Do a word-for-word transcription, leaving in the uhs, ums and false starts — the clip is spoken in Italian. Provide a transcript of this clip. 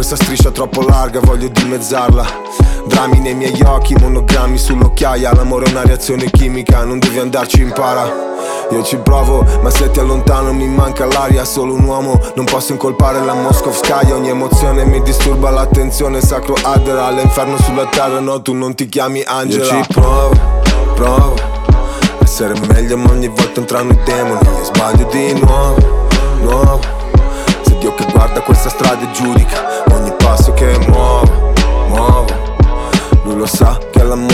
questa striscia troppo larga, voglio dimezzarla. Drammi nei miei occhi, monogrammi sull'occhiaia. L'amore è una reazione chimica, non devi andarci in para. Io ci provo, ma se ti allontano mi manca l'aria. Solo un uomo, non posso incolpare la Moskovskaya. Ogni emozione mi disturba l'attenzione. Sacro Adderall, l'inferno sulla terra. No, tu non ti chiami Angela. Io ci provo, provo a essere meglio, ma ogni volta entrano i demoni. Io sbaglio di nuovo, nuovo. Se Dio che guarda questa strada e giudica ogni passo che muovo, muovo. Lui lo sa che l'amore